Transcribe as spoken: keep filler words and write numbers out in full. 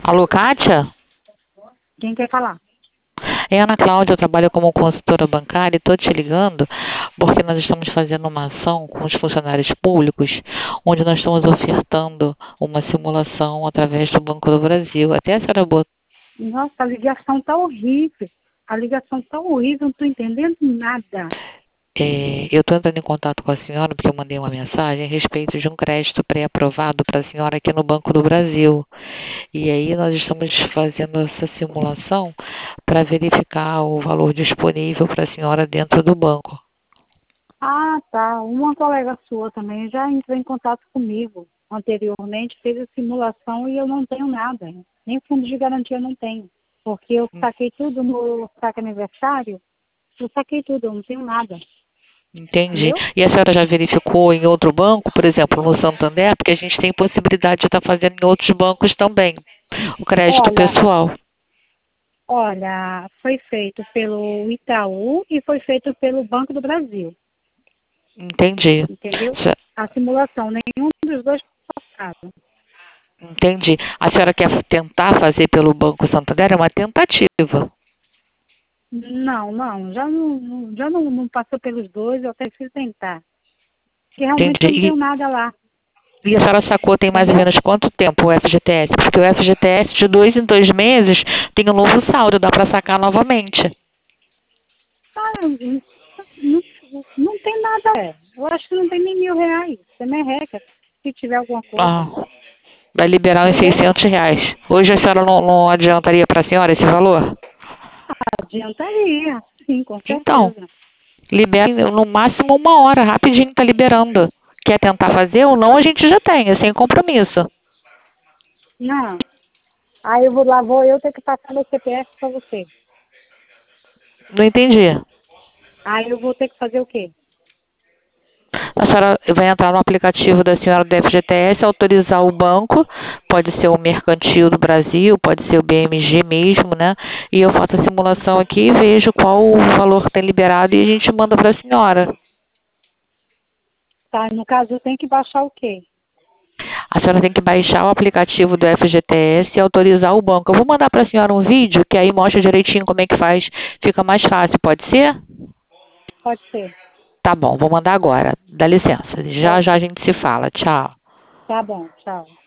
Alô, Kátia? Quem quer falar? É Ana Cláudia, eu trabalho como consultora bancária e estou te ligando porque nós estamos fazendo uma ação com os funcionários públicos, onde nós estamos ofertando uma simulação através do Banco do Brasil. Até a senhora botou. Nossa, a ligação tá horrível. A ligação tá horrível, não tô entendendo nada. É, eu estou entrando em contato com a senhora porque eu mandei uma mensagem a respeito de um crédito pré-aprovado para a senhora aqui no Banco do Brasil. E aí nós estamos fazendo essa simulação para verificar o valor disponível para a senhora dentro do banco. Ah, tá. Uma colega sua também já entrou em contato comigo anteriormente, fez a simulação e eu não tenho nada. Nem fundo de garantia eu não tenho. Porque eu saquei tudo no saque aniversário, eu saquei tudo, eu não tenho nada. Entendi. Entendeu? E a senhora já verificou em outro banco, por exemplo, no Santander? Porque a gente tem possibilidade de estar fazendo em outros bancos também, o crédito Olha, pessoal. olha, foi feito pelo Itaú e foi feito pelo Banco do Brasil. Entendi. Entendeu? Se- A simulação, nenhum dos dois passaram. Entendi. A senhora quer tentar fazer pelo Banco Santander? É uma tentativa. Não, não, já não, não- já não, não passou pelos dois, eu até preciso tentar. Porque realmente eu não Entendi. tenho nada lá, E, e a senhora sacou tem mais ou entendeu? menos quanto tempo o F G T S? Porque o F G T S de dois em dois meses tem um novo saldo, dá para sacar novamente. Ah, não, não, não tem nada, é. Eu acho que não tem nem mil reais. Você merreca se tiver alguma coisa, Ah, vai liberar uns entendeu? seiscentos reais. Hoje a senhora não, não adiantaria para a senhora esse valor? Adiantaria, sim, com Então, certeza. libera no máximo uma hora, rapidinho tá liberando. Quer tentar fazer ou não, a gente já tem, é sem compromisso. Não. Aí eu vou lá, vou eu ter que passar meu C P F para você. Não entendi. Aí eu vou ter que fazer o quê? A senhora vai entrar no aplicativo da senhora do F G T S, autorizar o banco, pode ser o Mercantil do Brasil, pode ser o B M G mesmo, né? E eu faço a simulação aqui e vejo qual o valor que tem liberado e a gente manda para a senhora. Tá, no caso eu tenho que baixar o quê? A senhora tem que baixar o aplicativo do F G T S e autorizar o banco. Eu vou mandar para a senhora um vídeo que aí mostra direitinho como é que faz, fica mais fácil, pode ser? Pode ser. Tá bom, vou mandar agora. Dá licença. Já Pode. já a gente se fala. Tchau. Tá bom, tchau.